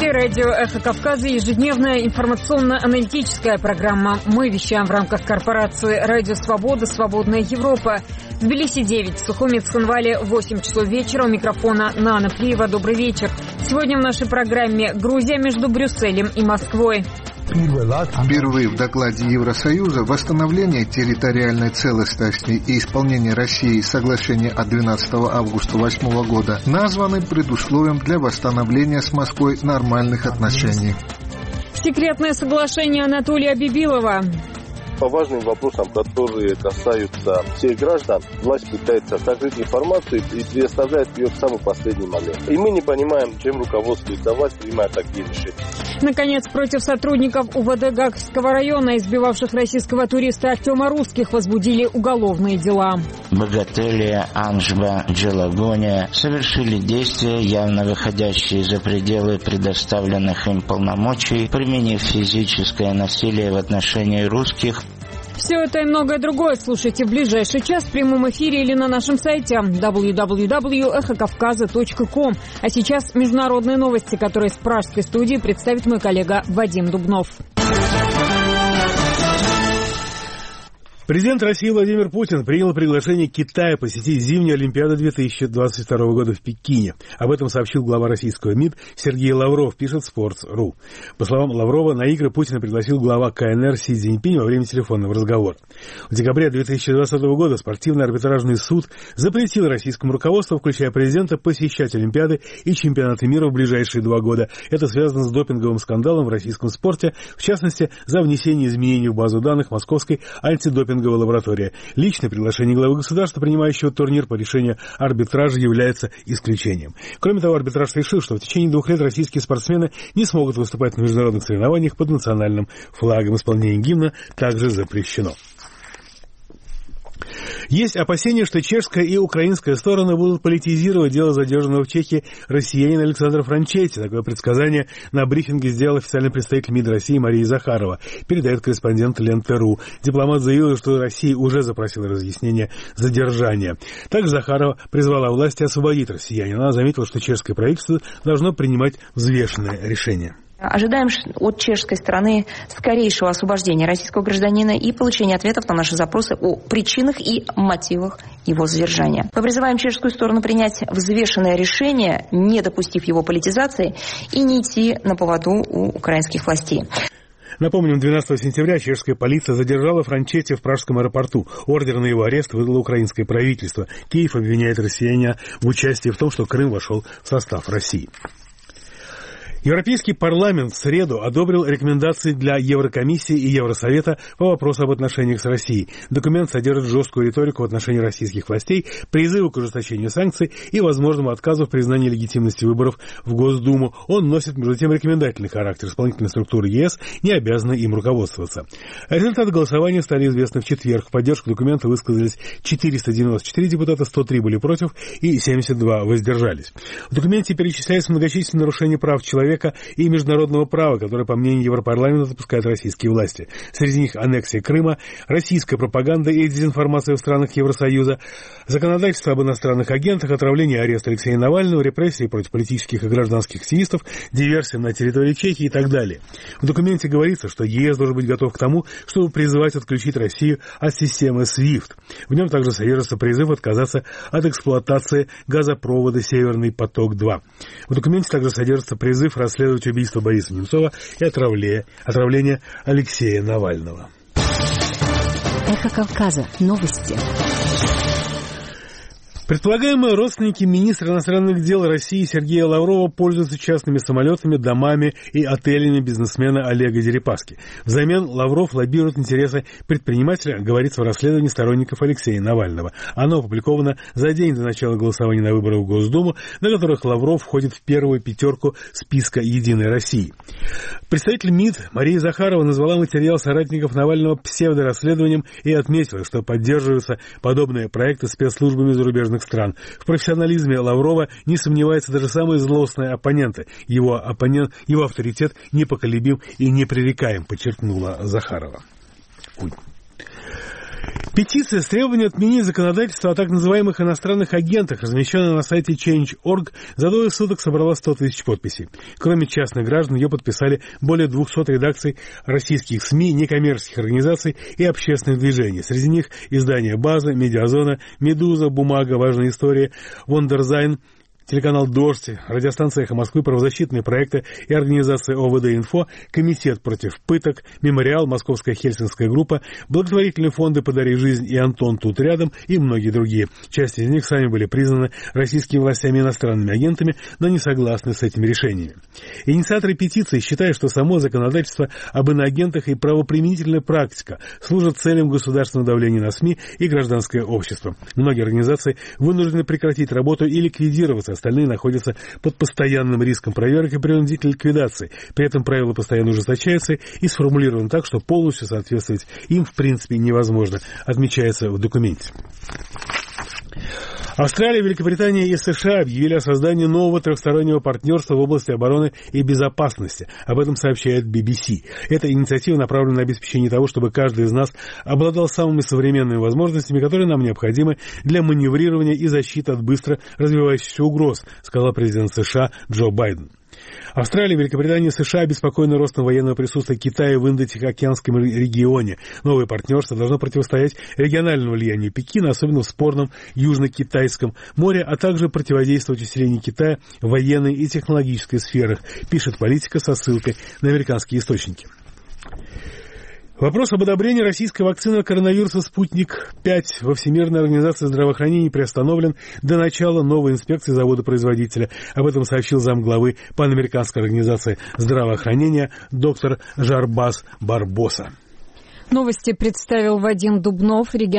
эфире радио «Эхо Кавказа» ежедневная информационно-аналитическая программа. Мы вещаем в рамках корпорации «Радио Свобода», «Свободная Европа». В Тбилиси 9, в Сухуми, Цхинвале 8 часов вечера. У микрофона Нана Плиева. Добрый вечер. Сегодня в нашей программе Грузия между Брюсселем и Москвой. Впервые в докладе Евросоюза восстановление территориальной целостности и исполнение Россией соглашения от 12 августа 2008 года названы предусловием для восстановления с Москвой нормальных отношений. Секретное соглашение Анатолия Бибилова. По важным вопросам, которые касаются всех граждан, власть пытается сокрыть информацию и предоставляет ее в самый последний момент. И мы не понимаем, чем руководствуется власть, принимая такие решения. Наконец, против сотрудников УВД Гагского района, избивавших российского туриста Артема Русских, возбудили уголовные дела. Богатели Анжба Джелагония совершили действия, явно выходящие за пределы предоставленных им полномочий, применив физическое насилие в отношении русских. Все это и многое другое слушайте в ближайший час в прямом эфире или на нашем сайте www.эхокавказа.ком. А сейчас международные новости, которые с пражской студии представит мой коллега Вадим Дубнов. Президент России Владимир Путин принял приглашение Китая посетить зимнюю Олимпиаду 2022 года в Пекине. Об этом сообщил глава российского МИД Сергей Лавров, пишет Sports.ru. По словам Лаврова, на игры Путина пригласил глава КНР Си Цзиньпинь во время телефонного разговора. В декабре 2020 года спортивный арбитражный суд запретил российскому руководству, включая президента, посещать Олимпиады и чемпионаты мира в ближайшие 2 года. Это связано с допинговым скандалом в российском спорте, в частности, за внесение изменений в базу данных Московской антидопинговой лаборатории. Личное приглашение главы государства, принимающего турнир по решению арбитража, является исключением. Кроме того, арбитраж решил, что в течение 2 лет российские спортсмены не смогут выступать на международных соревнованиях под национальным флагом. Исполнение гимна также запрещено. Есть опасения, что чешская и украинская стороны будут политизировать дело задержанного в Чехии россиянина Александра Франчетти. Такое предсказание на брифинге сделал официальный представитель МИД России Мария Захарова, передает корреспондент Ленты.ру. Дипломат заявил, что Россия уже запросила разъяснение задержания. Также Захарова призвала власти освободить россиянина. Она заметила, что чешское правительство должно принимать взвешенное решение. Ожидаем от чешской стороны скорейшего освобождения российского гражданина и получения ответов на наши запросы о причинах и мотивах его задержания. Мы призываем чешскую сторону принять взвешенное решение, не допустив его политизации, и не идти на поводу у украинских властей. Напомним, 12 сентября чешская полиция задержала Франчетти в пражском аэропорту. Ордер на его арест выдало украинское правительство. Киев обвиняет россияне в участии в том, что Крым вошел в состав России. Европейский парламент в среду одобрил рекомендации для Еврокомиссии и Евросовета по вопросу об отношениях с Россией. Документ содержит жесткую риторику в отношении российских властей, призывы к ужесточению санкций и возможному отказу в признании легитимности выборов в Госдуму. Он носит, между тем, рекомендательный характер. Исполнительные структуры ЕС не обязаны им руководствоваться. Результаты голосования стали известны в четверг. В поддержку документа высказались 494 депутата, 103 были против и 72 воздержались. В документе перечисляются многочисленные нарушения прав человека и международного права, которые, по мнению Европарламента, допускают российские власти. Среди них аннексия Крыма, российская пропаганда и дезинформация в странах Евросоюза, законодательство об иностранных агентах, отравление и арест Алексея Навального, репрессии против политических и гражданских активистов, диверсия на территории Чехии и так далее. В документе говорится, что ЕС должен быть готов к тому, чтобы призывать отключить Россию от системы SWIFT. В нем также содержится призыв отказаться от эксплуатации газопровода «Северный поток-2». В документе также содержится призыв расследовать убийство Бориса Немцова и отравление Алексея Навального. Эхо Кавказа. Новости. Предполагаемые родственники министра иностранных дел России Сергея Лаврова пользуются частными самолетами, домами и отелями бизнесмена Олега Дерипаски. Взамен Лавров лоббирует интересы предпринимателя, говорится в расследовании сторонников Алексея Навального. Оно опубликовано за день до начала голосования на выборах в Госдуму, на которых Лавров входит в первую 5 списка «Единой России». Представитель МИД Мария Захарова назвала материал соратников Навального псевдорасследованием и отметила, что поддерживаются подобные проекты спецслужбами зарубежных стран. В профессионализме Лаврова не сомневаются даже самые злостные оппоненты. Его авторитет непоколебим и непререкаем, подчеркнула Захарова. Петиция с требованием отменить законодательство о так называемых иностранных агентах, размещенная на сайте Change.org, за двое суток собрала 100 тысяч подписей. Кроме частных граждан, ее подписали более 200 редакций российских СМИ, некоммерческих организаций и общественных движений. Среди них издания «База», «Медиазона», «Медуза», «Бумага», «Важная история», «Вондерзайн», телеканал «Дождь», радиостанция «Эхо Москвы», правозащитные проекты и организация ОВД-Инфо, Комитет против пыток, Мемориал, Московская Хельсинская группа, благотворительные фонды «Подари жизнь» и «Антон тут рядом» и многие другие. Часть из них сами были признаны российскими властями иностранными агентами, но не согласны с этими решениями. Инициаторы петиции считают, что само законодательство об иноагентах и правоприменительная практика служат целям государственного давления на СМИ и гражданское общество. Многие организации вынуждены прекратить работу и ликвидироваться, остальные находятся под постоянным риском проверок и принудительной ликвидации. При этом правила постоянно ужесточаются и сформулированы так, что полностью соответствовать им в принципе невозможно, отмечается в документе. Австралия, Великобритания и США объявили о создании нового трехстороннего партнерства в области обороны и безопасности. Об этом сообщает BBC. Эта инициатива направлена на обеспечение того, чтобы каждый из нас обладал самыми современными возможностями, которые нам необходимы для маневрирования и защиты от быстро развивающихся угроз, сказал президент США Джо Байден. Австралия, Великобритания и США обеспокоены ростом военного присутствия Китая в Индо-Тихоокеанском регионе. Новое партнерство должно противостоять региональному влиянию Пекина, особенно в спорном Южно-Китайском море, а также противодействовать усилению Китая в военной и технологической сферах, пишет Политика со ссылкой на американские источники. Вопрос об одобрении российской вакцины от коронавируса «Спутник-5» во Всемирной организации здравоохранения приостановлен до начала новой инспекции завода-производителя. Об этом сообщил замглавы Панамериканской организации здравоохранения доктор Жарбас Барбоса. Новости представил Вадим Дубнов.